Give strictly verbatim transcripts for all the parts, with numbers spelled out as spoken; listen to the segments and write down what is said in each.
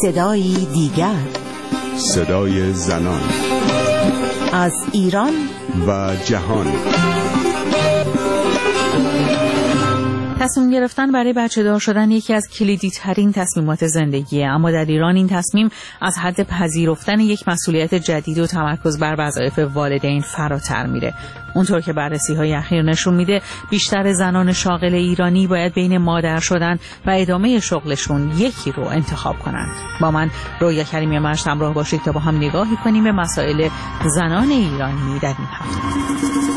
صدایی دیگر، صدای زنان از ایران و جهان. تصمیم گرفتن برای بچه دار شدن یکی از کلیدی ترین تصمیمات زندگیه، اما در ایران این تصمیم از حد پذیرفتن یک مسئولیت جدید و تمرکز بر وظایف والدین فراتر میره. اونطور که بررسی های اخیر نشون میده بیشتر زنان شاغل ایرانی باید بین مادر شدن و ادامه شغلشون یکی رو انتخاب کنند. با من رویا کریمی مرشد همراه باشید تا با هم نگاهی کنیم به مسائل زنان ایرانی در این هفته.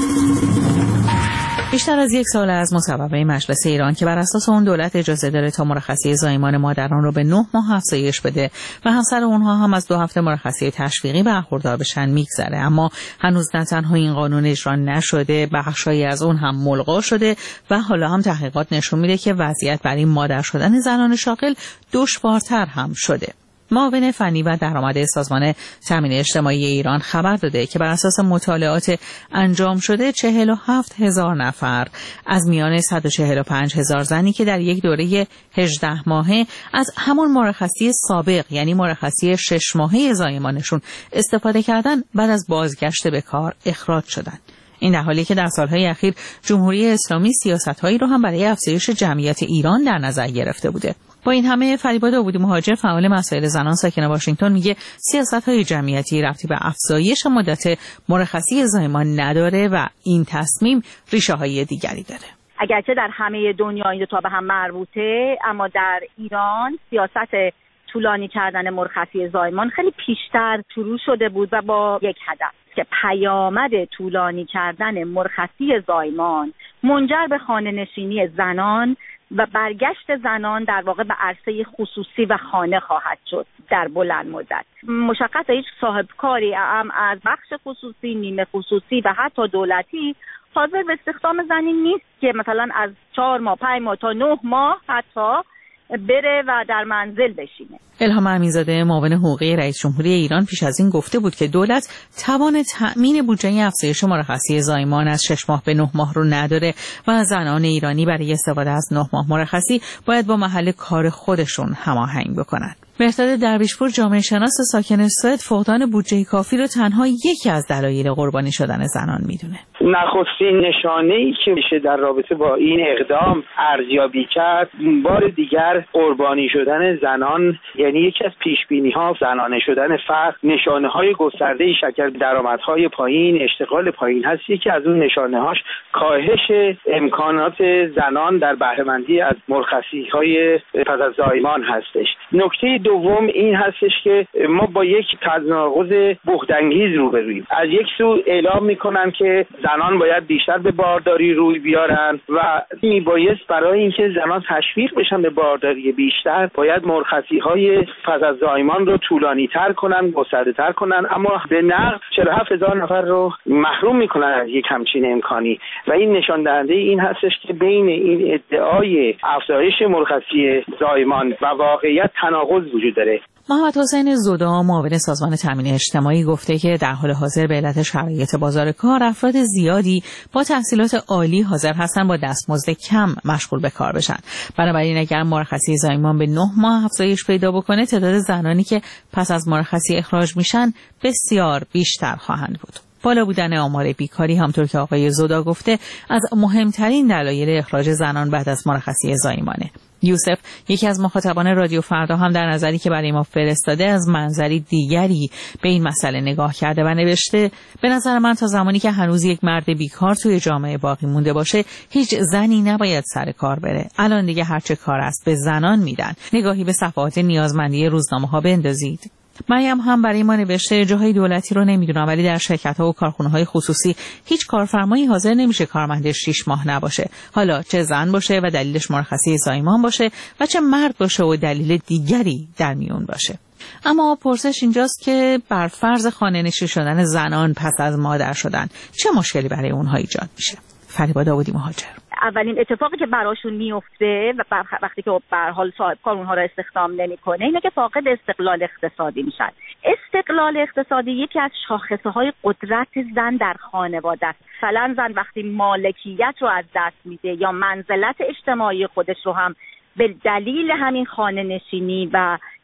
بیشتر از یک سال از مصوبه مجلس ایران که بر اساس اون دولت اجازه داره تا مرخصی زایمان مادران رو به نه ماه افزایش بده و همسر اونها هم از دو هفته مرخصی تشویقی برخوردار بشن میگذره، اما هنوز نه تنها این قانون اجرا نشده، بخشایی از اون هم ملغا شده و حالا هم تحقیقات نشون میده که وضعیت برای مادر شدن زنان شاغل دشوارتر هم شده. معاون فنی و درآمد سازمان تامین اجتماعی ایران خبر داده که بر اساس مطالعات انجام شده چهل و هفت هزار نفر از میان صد و چهل و پنج هزار زنی که در یک دوره هجده ماهه از همان مرخصی سابق یعنی مرخصی شش ماهه زایمانشون استفاده کردن بعد از بازگشت به کار اخراج شدند. این در حالی که در سالهای اخیر جمهوری اسلامی سیاست‌هایی رو هم برای افزایش جمعیت ایران در نظر گرفته بوده. با این همه فریبا داوودی مهاجر فعال مسائل زنان ساکن واشنگتن میگه سیاست‌های جمعیتی ربطی به افزایش مدت مرخصی زایمان نداره و این تصمیم ریشه‌های دیگری داره. اگرچه در همه دنیا این دو تا به هم مربوطه، اما در ایران سیاست طولانی کردن مرخصی زایمان خیلی پیشتر شروع شده بود و با یک هدف که پیامد طولانی کردن مرخصی زایمان منجر به خانه نشینی زنان و برگشت زنان در واقع به عرصه خصوصی و خانه خواهد شد در بلند مدت. مشخصه هیچ صاحب کاری هم از بخش خصوصی، نیمه خصوصی و حتی دولتی حاضر به استخدام زنی نیست که مثلا از چهار ماه، پنج ماه تا نه ماه حتی بره و در منزل بشینه. الهام امینزاده معاون حقوقی رئیس جمهوری ایران پیش از این گفته بود که دولت توان تأمین بودجه افزایش مرخصی زایمان از شش ماه به نه ماه رو نداره و زنان ایرانی برای استفاده از نه ماه مرخصی باید با محل کار خودشون هماهنگ بکنن. مهرداد درویشپور جامعه شناس ساکن سوئد فقدان بودجه کافی رو تنها یکی از دلایل قربانی شدن زنان میدونه. نخستین نشانه‌ای که میشه در رابطه با این اقدام ارزیابی کرد بار دیگر قربانی شدن زنان، یعنی یکی از پیش‌بینی‌ها زنانه شدن فرد، نشانه‌های گسترده شکل درآمدهای پایین، اشتغال پایین هست. یکی از اون نشانه‌هاش کاهش امکانات زنان در بهره‌مندی از مرخصی‌های پس از زایمان هستش. نکته دوم این هستش که ما با یک تناقض بهت‌انگیز روبرویم. از یک سو اعلام می‌کنن که زنان باید بیشتر به بارداری روی بیارن و میبایست برای اینکه زنان تشویق بشن به بارداری بیشتر باید مرخصی‌های پس از زایمان رو طولانی تر کنن، گسترده تر کنن، اما به نقد چهل و هفت هزار نفر رو محروم میکنن از یک همچین امکانی و این نشان دهنده این هستش که بین این ادعای افزایش مرخصی زایمان و واقعیت تناقض وجود داره. محمد حسین زودا معاون سازمان تامین اجتماعی گفته که در حال حاضر به علت شرایط بازار کار افراد زیادی با تحصیلات عالی حاضر هستن با دستمزد کم مشغول به کار بشن. بنابراین اگر مرخصی زایمان به نه ماه افزایش پیدا بکنه تعداد زنانی که پس از مرخصی اخراج میشن بسیار بیشتر خواهند بود. بالا بودن آمار بیکاری همطور که آقای زودا گفته از مهمترین دلایل اخراج زنان بعد از مرخصی زایمانه. یوسف یکی از مخاطبان رادیو فردا هم در نظری که برای ما فرستاده از منظری دیگری به این مسئله نگاه کرده و نوشته به نظر من تا زمانی که هنوز یک مرد بیکار توی جامعه باقی مونده باشه هیچ زنی نباید سر کار بره. الان دیگه هرچه کار است به زنان میدن. نگاهی به صفحات نیازمندی روزنامه ها بندازید. مریم هم برای ما نوشته جاهای دولتی رو نمیدونم ولی در شرکت‌ها و کارخونه‌های خصوصی هیچ کارفرمایی حاضر نمیشه کارمندش شش ماه نباشه، حالا چه زن باشه و دلیلش مرخصی زایمان باشه و چه مرد باشه و دلیل دیگری در میون باشه. اما پرسش اینجاست که بر فرض خانه‌نشین شدن زنان پس از مادر شدن چه مشکلی برای اونها ایجاد میشه؟ فریبا داوودی مهاجر. اولین اتفاقی که براشون میفته و وقتی که به هر حال صاحب کار اونها رو استخدام نمیکنه اینه که فاقد استقلال اقتصادی میشن. استقلال اقتصادی یکی از شاخصه های قدرت زن در خانواده است. مثلا زن وقتی مالکیت رو از دست میده یا منزلت اجتماعی خودش رو هم به دلیل همین خانه نشینی و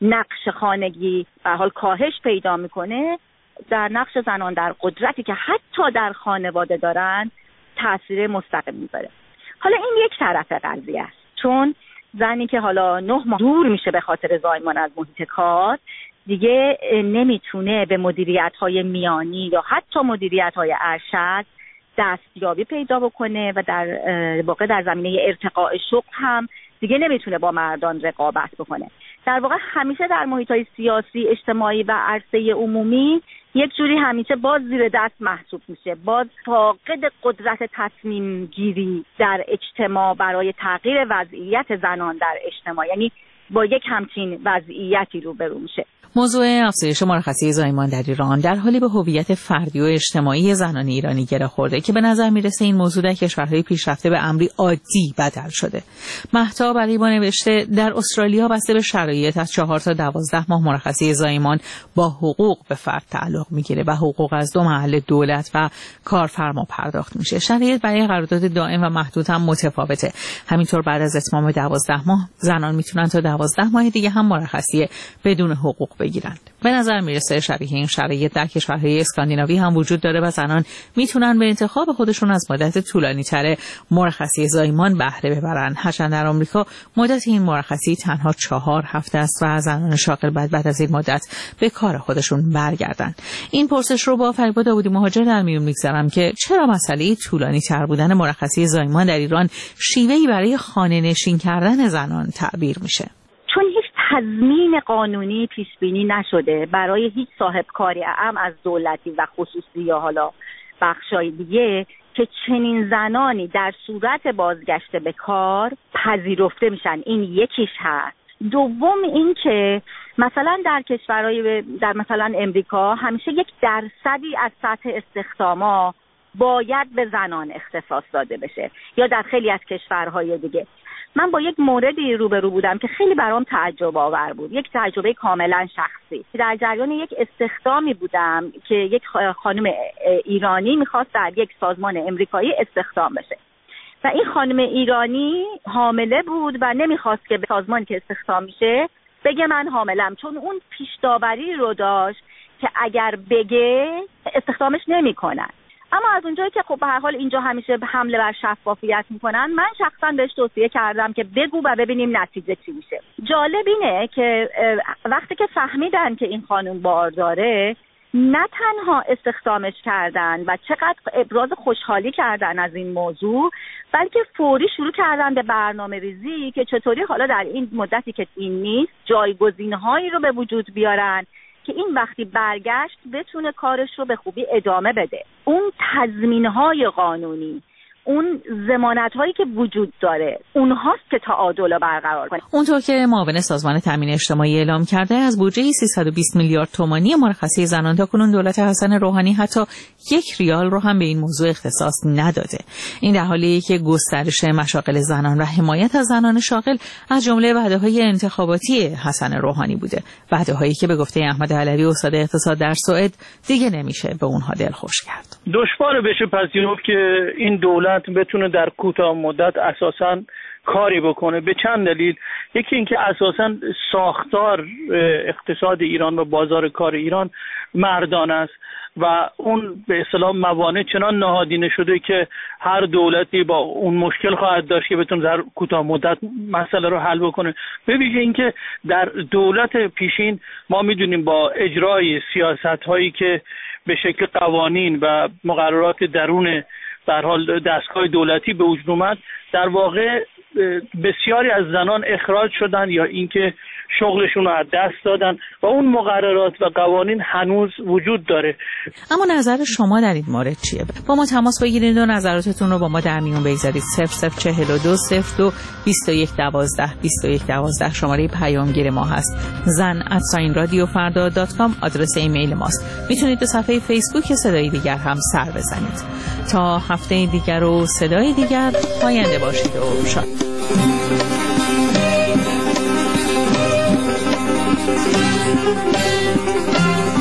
نقش خانگی به حال کاهش پیدا میکنه، در نقش زنان در قدرتی که حتی در خانواده دارن تاثیر مستقیم میذاره. حالا این یک طرف قضیه است، چون زنی که حالا نه ماه دور میشه به خاطر زایمان از محیط کار دیگه نمیتونه به مدیریت‌های میانی یا حتی مدیریت‌های ارشد دستیابی پیدا بکنه و در واقع در زمینه ارتقاء شغل هم دیگه نمیتونه با مردان رقابت بکنه. در واقع همیشه در محیط‌های سیاسی، اجتماعی و عرصه عمومی یک جوری همیشه باز زیر دست محسوب میشه، باز فاقد قدرت تصمیم گیری در اجتماع برای تغییر وضعیت زنان در اجتماع، یعنی با یک همچین وضعیتی روبرو میشه. موضوع افزایش مرخصی زایمان در ایران در حالی به هویت فردی و اجتماعی زنان ایرانی گره خورده که به نظر میرسه این موضوع در کشورهای پیشرفته به امری عادی بدل شده. مهتاب علیبا نوشته در استرالیا بسته به شرایط از چهار تا دوازده ماه مرخصی زایمان با حقوق به فرد تعلق میگیره و حقوق از دو محل دولت و کارفرما پرداخت میشه. شرایط برای قرارداد دائم و محدود هم متفاوته. همینطور بعد از اتمام دوازده ماه زنان میتونن تا دوازده ماه دیگه هم مرخصی بدون حقوق بگیرند. به نظر میرسه شبیه این شرایط در کشورهای اسکاندیناوی هم وجود داره و زنان میتونن به انتخاب خودشون از مدت طولانی تر مرخصی زایمان بهره ببرن. هرچند در آمریکا مدت این مرخصی تنها چهار هفته است و زنان شاغل بعد بعد از این مدت به کار خودشون برگردن. این پرسش رو با فریبا داودی مهاجر در میون میگذارم که چرا مسئله طولانی تر بودن مرخصی زایمان در ایران شیوهی برای خانه نشین کردن زنان تعبیر میشه؟ چون هیچ تضمین قانونی پیش بینی نشده برای هیچ صاحب کاری اعم از دولتی و خصوصی یا حالا بخشای دیگه که چنین زنانی در صورت بازگشت به کار پذیرفته میشن. این یکیش هست. دوم این که مثلا در کشورهای در مثلا امریکا همیشه یک درصدی از سطح استخداما باید به زنان اختصاص داده بشه، یا در خیلی از کشورهای دیگه. من با یک موردی روبرو بودم که خیلی برام تعجب آور بود، یک تجربه کاملا شخصی. در جریان یک استخدامی بودم که یک خانم ایرانی میخواست در یک سازمان امریکایی استخدام بشه و این خانم ایرانی حامله بود و نمیخواست که به سازمانی که استخدام میشه بگه من حاملم، چون اون پیش داوری رو داشت که اگر بگه استخدامش نمیکنن. اما از اونجایی که خب به هر حال اینجا همیشه حمله بر شفافیت میکنن، من شخصا بهش توصیه کردم که بگو و ببینیم نتیجه چی میشه. جالب اینه که وقتی که فهمیدن که این خانم بارداره، نه تنها استخدامش کردن و چقدر ابراز خوشحالی کردن از این موضوع، بلکه فوری شروع کردن به برنامه ریزی که چطوری حالا در این مدتی که این نیست جایگزین‌هایی رو به وجود بیارن که این وقتی برگشت بتونه کارش رو به خوبی ادامه بده. اون تضمین‌های قانونی، اون ضمانت‌هایی که وجود داره، اونهاست که تعادل رو برقرار کنه. اونطور که معاون سازمان تامین اجتماعی اعلام کرده، از بودجه سیصد و بیست میلیارد تومانی مرخصی زنان تاکنون دولت حسن روحانی حتی یک ریال رو هم به این موضوع اختصاص نداده. این در حالیه که گسترش مشاغل زنان و حمایت از زنان شاغل از جمله وعده‌های انتخاباتی حسن روحانی بوده، وعده‌هایی که به گفته احمد علوی استاد اقتصاد در سوئد دیگه نمیشه به اونها دلخوش کرد. دشوار بشه پذیرفت که این دولت بتونه در کوتاه مدت اساساً کاری بکنه به چند دلیل. یکی اینکه اساساً ساختار اقتصاد ایران و بازار کار ایران مردان است و اون به اصطلاح موانع چنان نهادینه شده که هر دولتی با اون مشکل خواهد داشت که بتونه در کوتاه مدت مسئله رو حل بکنه. به ویژه اینکه در دولت پیشین ما میدونیم با اجرای سیاست هایی که به شکل قوانین و مقررات درون در حال دستگاه دولتی به وجود اومد، در واقع بسیاری از زنان اخراج شدن یا اینکه شغلشون رو از دست دادن و اون مقررات و قوانین هنوز وجود داره. اما نظر شما در این مورد چیه؟ با ما تماس بگیرید و نظراتتون رو با ما در میون بگذارید. صفر صفر چهل و دو صفر دو بیست و یک دوازده بیست و یک دوازده شماره پیامگیر ما هست. زن ات ساین رادیو فردا دات کام آدرس ایمیل ماست. میتونید به صفحه فیسبوک صدای دیگر هم سر بزنید. تا هفته دیگر و صدای دیگر، پاینده باشید و شاد. Thank you.